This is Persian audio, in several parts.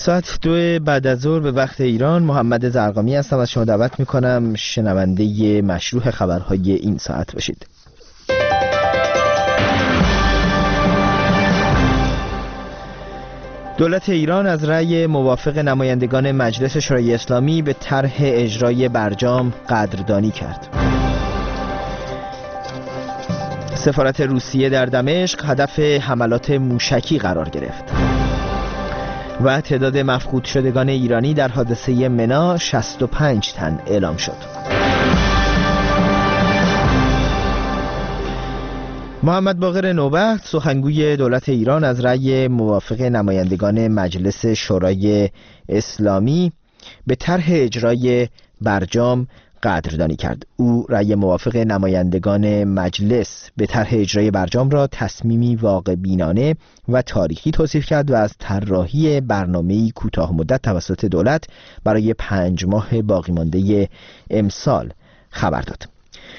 ساعت 2 بعد از ظهر به وقت ایران. محمد زرقامی هستم. از شما دعوت میکنم شنونده مشروع خبرهای این ساعت باشید. دولت ایران از رأی موافق نمایندگان مجلس شورای اسلامی به طرح اجرای برجام قدردانی کرد. سفارت روسیه در دمشق هدف حملات موشکی قرار گرفت. و تعداد مفقود شدگان ایرانی در حادثه منا 65 تن اعلام شد. محمد باقر نوبخت سخنگوی دولت ایران از رأی موافق نمایندگان مجلس شورای اسلامی به طرح اجرای برجام قدردانی کرد. او رأی موافق نمایندگان مجلس به طرح اجرای برجام را تصمیمی واقع بینانه و تاریخی توصیف کرد و از طراحی برنامه‌ای کوتاه مدت توسط دولت برای 5 ماه باقی مانده امسال خبر داد.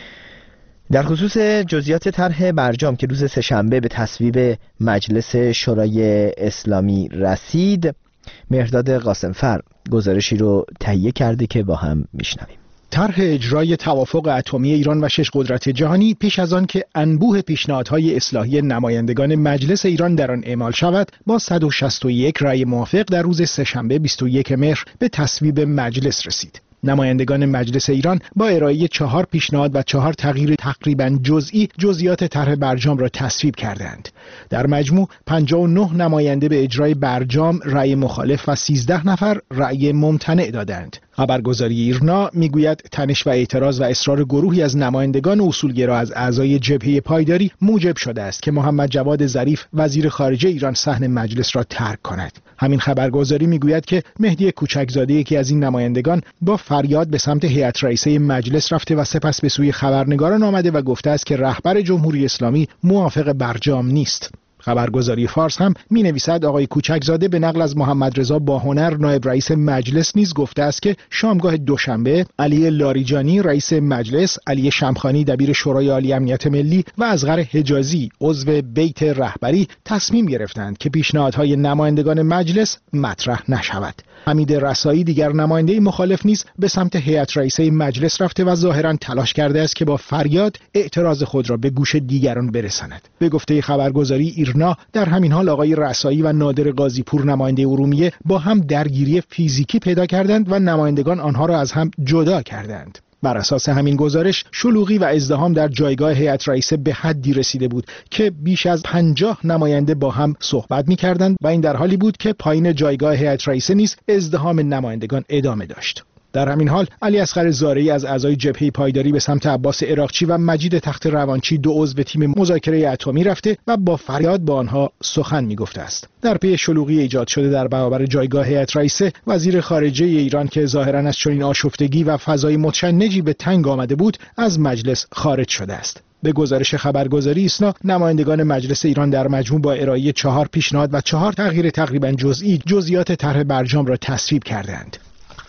در خصوص جزئیات طرح برجام که روز سه‌شنبه به تصویب مجلس شورای اسلامی رسید، مهرداد قاسمفر گزارشی رو تهیه کرده که با هم میشنویم. طرح اجرای توافق اتمی ایران و 6 قدرت جهانی پیش از آن که انبوه پیشنهادهای اصلاحی نمایندگان مجلس ایران در آن اعمال شود، با 161 رأی موافق در روز سه‌شنبه 21 مهر به تصویب مجلس رسید. نمایندگان مجلس ایران با ارائه 4 پیشنهاد و 4 تغییر تقریباً جزئی جزئیات طرح برجام را تصویب کردند. در مجموع 59 نماینده به اجرای برجام رأی مخالف و 13 نفر رأی ممتنع دادند. خبرگزاری ایرنا میگوید تنش و اعتراض و اصرار گروهی از نمایندگان اصولگرا از اعضای جبهه پایداری موجب شده است که محمد جواد ظریف وزیر خارجه ایران صحن مجلس را ترک کند. همین خبرگزاری میگوید که مهدی کوچکزاده، یکی از این نمایندگان، با فریاد به سمت هیئت رئیسه مجلس رفته و سپس به سوی خبرنگاران آمده و گفته است که رهبر جمهوری اسلامی موافق برجام نیست. خبرگزاری فارس هم می نویسد آقای کوچکزاده به نقل از محمد رضا باهنر نایب رئیس مجلس نیز گفته است که شامگاه دوشنبه علی لاریجانی رئیس مجلس، علی شمخانی دبیر شورای عالی امنیت ملی و اصغر حجازی عضو بیت رهبری تصمیم گرفتند که پیشنهادهای نمایندگان مجلس مطرح نشود. حمید رسایی دیگر نماینده مخالف نیز به سمت هیئت رئیسه مجلس رفته و ظاهرا تلاش کرده است که با فریاد اعتراض خود را به گوش دیگران برساند. به گفته خبرگزاری ایرنا، در همین حال آقای رسایی و نادر قاضی‌پور نماینده ارومیه با هم درگیری فیزیکی پیدا کردند و نمایندگان آنها را از هم جدا کردند. بر اساس همین گزارش، شلوغی و ازدحام در جایگاه هیئت رئیسه به حدی رسیده بود که بیش از 50 نماینده با هم صحبت می‌کردند و این در حالی بود که پایین جایگاه هیئت رئیسه نیز ازدحام نمایندگان ادامه داشت. در همین حال علی اصغر زارعی از اعضای جبهه پایداری به سمت عباس عراقچی و مجید تخت روانچی، 2 عضو تیم مذاکره اتمی، رفته و با فریاد با آنها سخن میگفته است. در پی شلوغی ایجاد شده در برابر جایگاه هیئت رئیسه، وزیر خارجه ایران که ظاهراً از چنین آشفتگی و فضای متشنجی به تنگ آمده بود، از مجلس خارج شده است. به گزارش خبرگزاری ایسنا، نمایندگان مجلس ایران در مجموع با ارائه 4 پیشنهاد و 4 تغییر تقریباً جزئی جزئیات طرح برجام را تصویب کردند.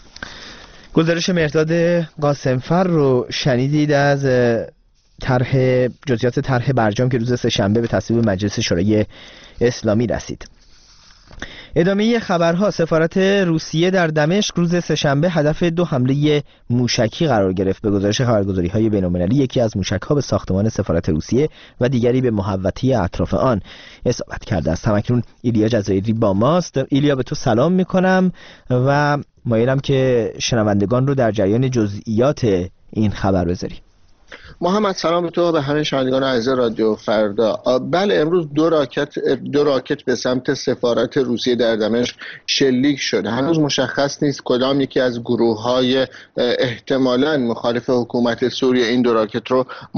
گزارش مهرداد قاسمفر رو شنیدید از جزئیات طرح برجام که روز سه‌شنبه به تصویب مجلس شورای اسلامی رسید. ادامه خبرها: سفارت روسیه در دمشق روز سه‌شنبه هدف 2 حمله موشکی قرار گرفت. به گزارش خبرگزاری‌های بین‌المللی، یکی از موشک‌ها به ساختمان سفارت روسیه و دیگری به محوطه اطراف آن اصابت کرده است. همکنون ایلیا جزایری با ماست. ایلیا، به تو سلام می‌کنم و مایلم که شنوندگان رو در جریان جزئیات این خبر بذاری. محمد، سلام به تو و به همه شنوندگان عزیز رادیو فردا. بله، امروز دو راکت به سمت سفارت روسیه در دمشق شلیک شده. هنوز مشخص نیست کدام یکی از گروه‌های احتمالاً مخالف حکومت سوریه این دو راکت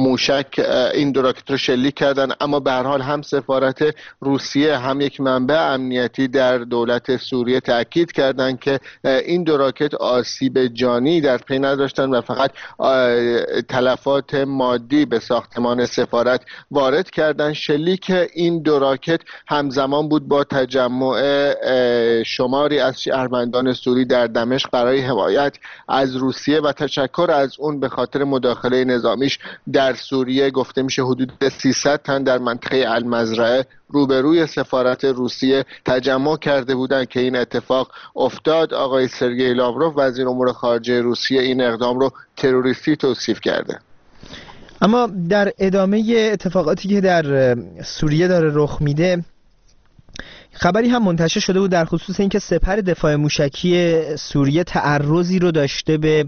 رو شلیک کردن، اما به هر حال هم سفارت روسیه هم یک منبع امنیتی در دولت سوریه تاکید کردند که این دو راکت آسیب جانی در پی نداشتن و فقط تلفات اتلافات مادی به ساختمان سفارت وارد کردند. شلیک این دو راکت همزمان بود با تجمع شماری از شهروندان سوری در دمشق برای حمایت از روسیه و تشکر از اون به خاطر مداخله نظامیش در سوریه. گفته میشه حدود 300 تن در منطقه المزرعه روبروی سفارت روسیه تجمع کرده بودند که این اتفاق افتاد. آقای سرگئی لاوروف وزیر امور خارجه روسیه این اقدام رو تروریستی توصیف کرده. اما در ادامه اتفاقاتی که در سوریه داره رخ میده، خبری هم منتشر شده بود در خصوص اینکه سپر دفاع موشکی سوریه تعرضی رو داشته به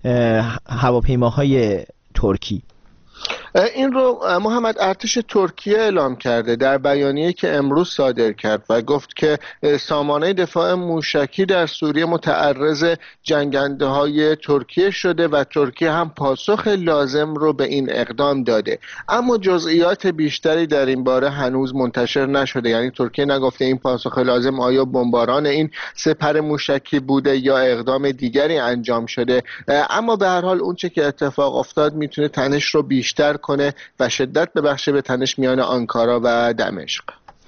هواپیماهای ترکی. این رو محمد ارتش ترکیه اعلام کرده در بیانیه‌ای که امروز صادر کرد و گفت که سامانه دفاع موشکی در سوریه متعرض جنگنده‌های ترکیه شده و ترکیه هم پاسخ لازم رو به این اقدام داده. اما جزئیات بیشتری در این باره هنوز منتشر نشده، یعنی ترکیه نگفته این پاسخ لازم آیا بمباران این سپر موشکی بوده یا اقدام دیگری انجام شده. اما به هر حال اون چه که اتفاق افتاد میتونه تنش رو بیشتر کنه و شدت ببخشه به تنش میان آنکارا و دمشق.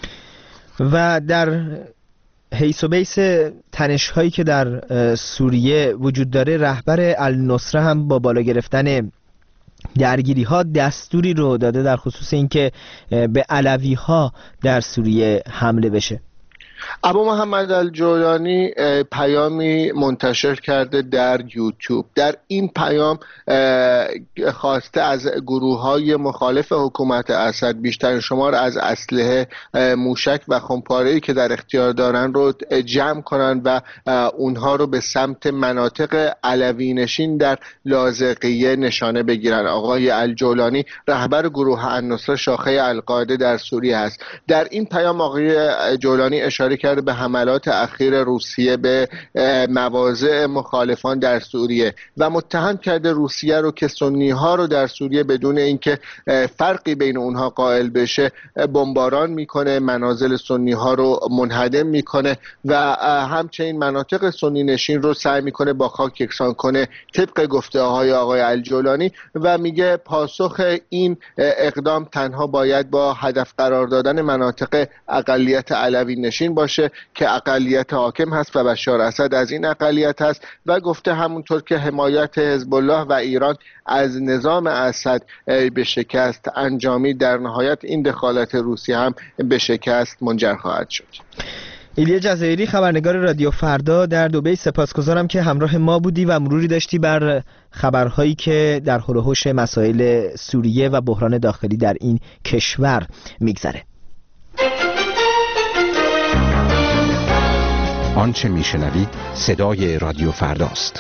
و در حیث و بیس تنش هایی که در سوریه وجود داره، رهبر النصره هم با بالا گرفتن درگیری ها دستوری رو داده در خصوص اینکه به علوی ها در سوریه حمله بشه. ابو محمد الجولانی پیامی منتشر کرده در یوتیوب. در این پیام خواسته از گروه‌های مخالف حکومت اسد بیشتر شمار از اسلحه موشک و خمپاره‌ای که در اختیار دارن رو جمع کنن و اونها رو به سمت مناطق علوی نشین در لاذقیه نشانه بگیرن. آقای الجولانی رهبر گروه النصره شاخه القاعده در سوریه هست. در این پیام آقای جولانی اشاره کرده به حملات اخیر روسیه به مواضع مخالفان در سوریه و متهم کرده روسیه رو که سنی ها رو در سوریه بدون اینکه فرقی بین اونها قائل بشه بمباران میکنه، منازل سنی ها رو منهدم میکنه و همچنین مناطق سنی نشین رو سعی میکنه با خاک یکسان کنه طبق گفته های آقای الجولانی و میگه پاسخ این اقدام تنها باید با هدف قرار دادن مناطق اقلیت علوی نشین باشه که اقلیت حاکم هست و بشار اسد از این اقلیت هست و گفته همونطور که حمایت حزب الله و ایران از نظام اسد به شکست انجامی، در نهایت این دخالت روسیه هم به شکست منجر خواهد شد. ایلیا جزایری، خبرنگار رادیو فردا در دبی، سپاسگزارم که همراه ما بودی و مروری داشتی بر خبرهایی که در حول و حوش مسائل سوریه و بحران داخلی در این کشور میگذره. آنچه میشنوید صدای رادیو فرداست.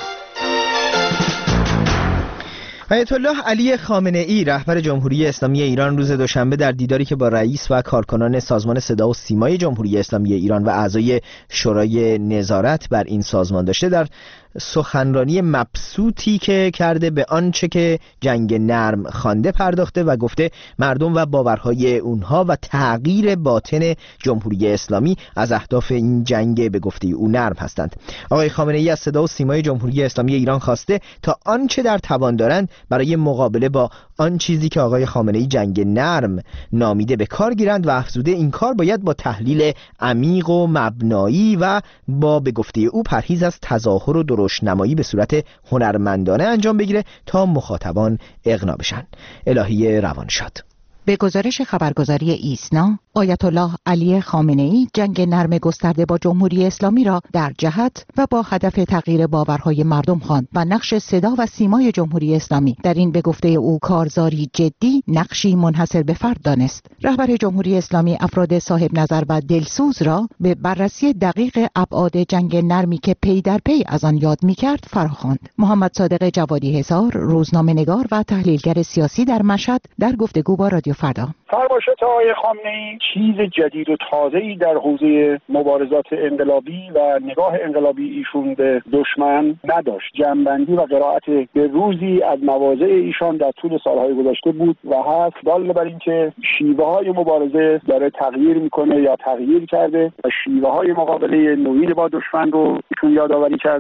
آیت الله علی خامنه ای رهبر جمهوری اسلامی ایران روز دوشنبه در دیداری که با رئیس و کارکنان سازمان صدا و سیمای جمهوری اسلامی ایران و اعضای شورای نظارت بر این سازمان داشته، در سخنرانی مبسوطی که کرده به آنچه که جنگ نرم خوانده پرداخته و گفته مردم و باورهای اونها و تغییر باطن جمهوری اسلامی از اهداف این جنگ به گفته او نرم هستند. آقای خامنه ای از صدا و سیمای جمهوری اسلامی ایران خواسته تا آنچه در توان دارند برای مقابله با آن چیزی که آقای خامنه ای جنگ نرم نامیده به کار گیرند و افزوده این کار باید با تحلیل عمیق و مبنایی و با به گفته او پرهیز از تظاهر و درشت‌نمایی به صورت هنرمندانه انجام بگیره تا مخاطبان اقناع بشن. الهی روان شاد. به گزارش خبرگزاری ایسنا، آیت الله علی خامنه ای جنگ نرم گسترده با جمهوری اسلامی را در جهت و با هدف تغییر باورهای مردم خواند و نقش صدا و سیمای جمهوری اسلامی در این به گفته او کارزاری جدی نقشی منحصر به فرد دانست. رهبر جمهوری اسلامی افراد صاحب نظر و دلسوز را به بررسی دقیق ابعاد جنگ نرمی که پی در پی از آن یاد می‌کرد فراخواند. محمد صادق جوادی حصار، روزنامه‌نگار و تحلیلگر سیاسی در مشهد، در گفتگو با رادیو فردا: فرمایشات آقای خامنه‌ای چیز جدید و تازه‌ای در حوزه مبارزات انقلابی و نگاه انقلابی ایشون به دشمن نداشت. جنبندی و قرائت به روزی از مواضع ایشان در طول سالهای گذشته بود و هست، دال بر اینکه شیوه‌های مبارزه داره تغییر میکنه یا تغییر کرده و شیوه‌های مقابله نوین با دشمن رو ایشون یادآوری کردن.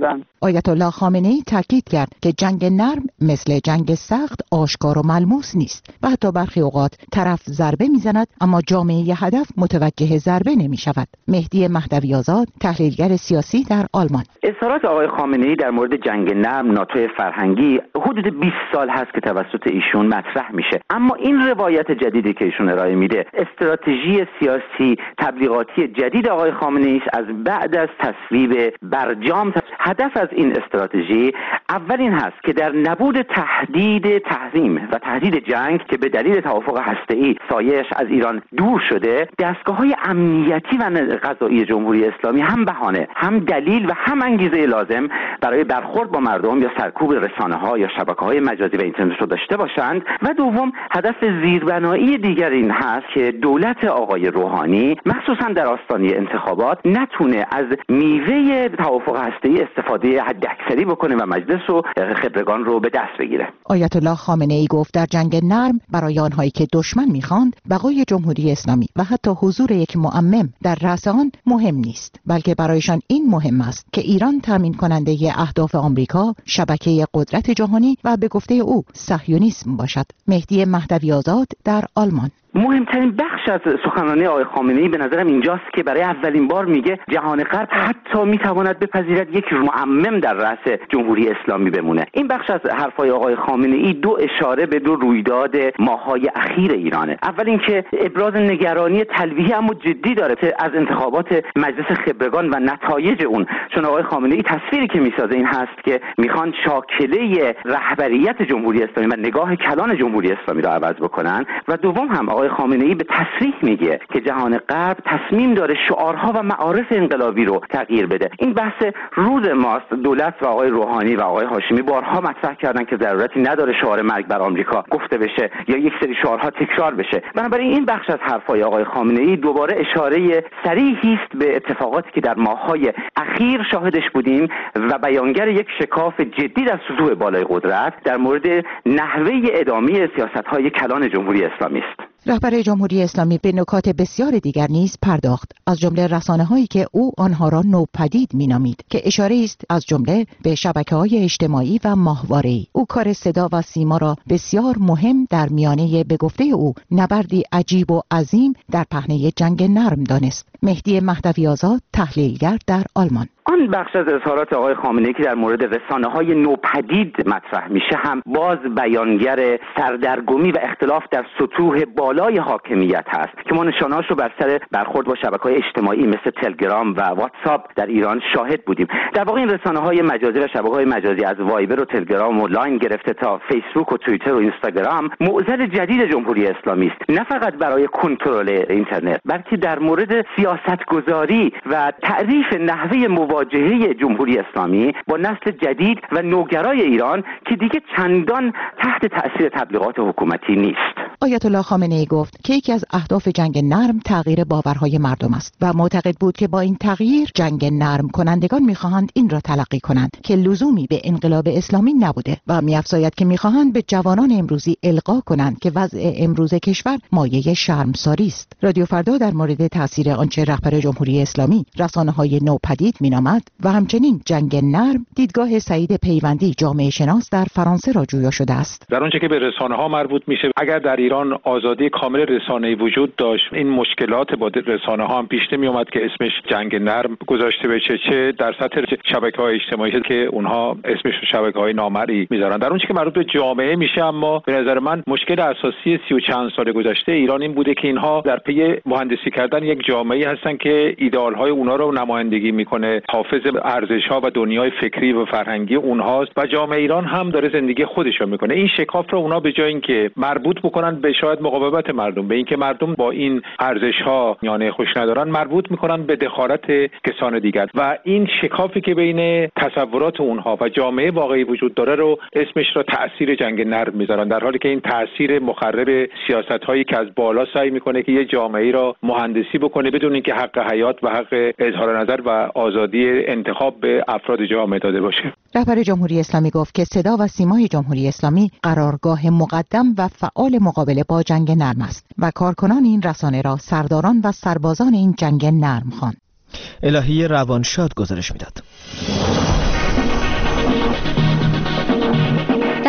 آیت الله خامنه‌ای تاکید کرد که جنگ نرم مثل جنگ سخت آشکار و ملموس نیست و حتی برخی اوقات طرف ضربه میزند اما جامعه هدف متوجه ضربه نمیشود. مهدی مهدوی آزاد، تحلیلگر سیاسی در آلمان: اظهارات آقای خامنه‌ای در مورد جنگ نرم ناتوی فرهنگی حدود 20 سال هست که توسط ایشون مطرح میشه، اما این روایت جدیدی که ایشون ارائه میده استراتژی سیاسی تبلیغاتی جدید آقای خامنه‌ای است. از بعد از تصویب برجام هدف از این استراتژی اولین هست که در نبود تهدید تحریم و تهدید جنگ که به دلیل توافق هسته‌ای سایش از ایران دور شده، دستگاه‌های امنیتی و قضایی جمهوری اسلامی هم بهانه، هم دلیل و هم انگیزه لازم برای برخورد با مردم یا سرکوب رسانه‌ها یا شبکه‌های مجازی و اینترنت رو داشته باشند. و دوم هدف زیربنایی دیگر این هست که دولت آقای روحانی مخصوصا در آستانه انتخابات نتونه از میوه توافق هسته‌ای استفاده حداکثری بکنه و مجلس و خبرگان رو به دست بگیره. آیت الله خامنه‌ای گفت در جنگ نرم برای آنهایی که دشمن می‌خواند بقای جمهوری اسلامی و حتی حضور یک معمم در رأس آن مهم نیست، بلکه برایشان این مهم است که ایران تامین کننده اهداف آمریکا، شبکه قدرت جهانی و به گفته او صهیونیسم باشد. مهدی مهدوی آزاد در آلمان: مهمترین بخش از سخنرانی آقای خامنه‌ای به نظرم اینجاست که برای اولین بار میگه جهان غرب حتی میتواند بپذیرد یک معمم در رأس جمهوری اسلامی بمونه. این بخش از حرفای آقای خامنه‌ای دو اشاره به دو رویداد ماه‌های اخیر ایرانه. اول اینکه ابراز نگرانی تلویحی اما جدی داره از انتخابات مجلس خبرگان و نتایج اون، چون آقای خامنه‌ای تصویری که میسازه این هست که میخوان شاکله رهبریت جمهوری اسلامی و نگاه کلان جمهوری اسلامی را عوض بکنن. و دوم هم آقای خامنه‌ای به تصریح میگه که جهان غرب تصمیم داره شعارها و معارف انقلابی رو تغییر بده. این بحث روز ماست. دولت و آقای روحانی و آقای هاشمی بارها مطرح کردن که ضرورتی نداره شعار مرگ بر آمریکا گفته بشه یا یک سری شعارها تکرار بشه. بنابراین این بخش از حرفای آقای خامنه‌ای دوباره اشاره صریحی است به اتفاقاتی که در ماه‌های اخیر شاهدش بودیم و بیانگر یک شکاف جدی در سطوح بالای قدرت در مورد نحوه ادامه سیاست‌های کلان جمهوری اسلامی است. رهبر جمهوری اسلامی به نکات بسیار دیگر نیز پرداخت، از جمله رسانه‌هایی که او آنها را نوپدید می‌نامید که اشاره است از جمله به شبکه‌های اجتماعی و ماهواره‌ای. او کار صدا و سیما را بسیار مهم در میانه به گفته او نبردی عجیب و عظیم در پهنه جنگ نرم دانست. مهدی مهدوی آزاد، تحلیلگر در آلمان: آن بخش از اظهارات آقای خامنه‌ای که در مورد رسانه‌های نوپدید مطرح میشه هم باز بیانگر سردرگمی و اختلاف در سطوح بالای حاکمیت هست که ما نشانه‌اش رو بر سر برخورد با شبکه‌های اجتماعی مثل تلگرام و واتساپ در ایران شاهد بودیم. در واقع این رسانه‌های مجازی و شبکه‌های مجازی از وایبر و تلگرام و لاین گرفته تا فیسبوک و توییتر و اینستاگرام معضل جدید جمهوری اسلامی است، نه فقط برای کنترل اینترنت بلکه در مورد سیاستگذاری و تعریف نحوه مواجهه جمهوری اسلامی با نسل جدید و نوگرای ایران که دیگه چندان تحت تأثیر تبلیغات حکومتی نیست. آیت الله خامنه‌ای گفت که یکی از اهداف جنگ نرم تغییر باورهای مردم است و معتقد بود که با این تغییر جنگ نرم کنندگان می‌خواهند این را تلقی کنند که لزومی به انقلاب اسلامی نبوده و می‌افزاید که می‌خواهند به جوانان امروزی القا کنند که وضع امروز کشور مایه شرمساری است. رادیو فردا در مورد تأثیر آنچه رهبر جمهوری اسلامی رسانه‌های نوپدید می‌نامد و همچنین جنگ نرم دیدگاه سعید پیوندی جامعه شناس در فرانسه را جویا شده است. در آنچه که به رسانه‌ها مربوط میشه، اگر در ایران آزادی کامل رسانه‌ای وجود داشت، این مشکلات با رسانه‌ها هم پیش نمی‌آمد که اسمش جنگ نرم گذاشته بشه، چه در سطح شبکه‌های اجتماعی که اونها اسمش رو شبکه‌های نامرئی می‌ذارن. در آنچه که مربوط به جامعه میشه، اما به نظر من مشکل اساسی 30 و چند سال گذشته ایران این بوده که اینها در پی مهندسی کردن یک جامعه‌ای هستن که ایدئال‌های اونها رو نمایندگی می‌کنه، حافظ ارزش‌ها و دنیای فکری و فرهنگی اونهاست و جامعه ایران هم داره زندگی خودش رو می‌کنه. این شکاف رو اونا به جای اینکه مربوط بکنن به شاید مقاومت مردم، به اینکه مردم با این ارزش‌ها یعنی خوش ندارن، مربوط می‌کنن به دخالت کسان دیگر و این شکافی که بین تصورات اونها و جامعه واقعی وجود داره رو اسمش رو تأثیر جنگ نرم می‌ذارن، در حالی که این تأثیر مخرب سیاست‌هایی که از بالا سعی می‌کنه که یه جامعه‌ای را مهندسی بکنه بدون اینکه حق حیات و حق اظهار نظر و آزادی انتخاب به افراد جامعه داده باشه. رهبر جمهوری اسلامی گفت که صدا و سیمای جمهوری اسلامی قرارگاه مقدم و فعال مقابله با جنگ نرم است و کارکنان این رسانه را سرداران و سربازان این جنگ نرم خواند. الهی روانشاد گزارش میداد.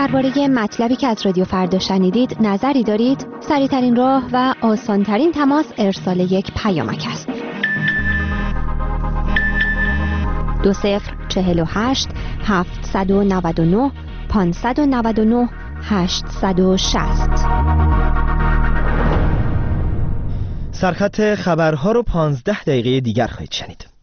درباره مطلبی که از رادیو فردا شنیدید نظری دارید؟ سریع‌ترین راه و آسان‌ترین تماس ارسال یک پیامک است. 2048 799 599 860. سرخط خبرها رو 15 دقیقه دیگر خواهید شنید.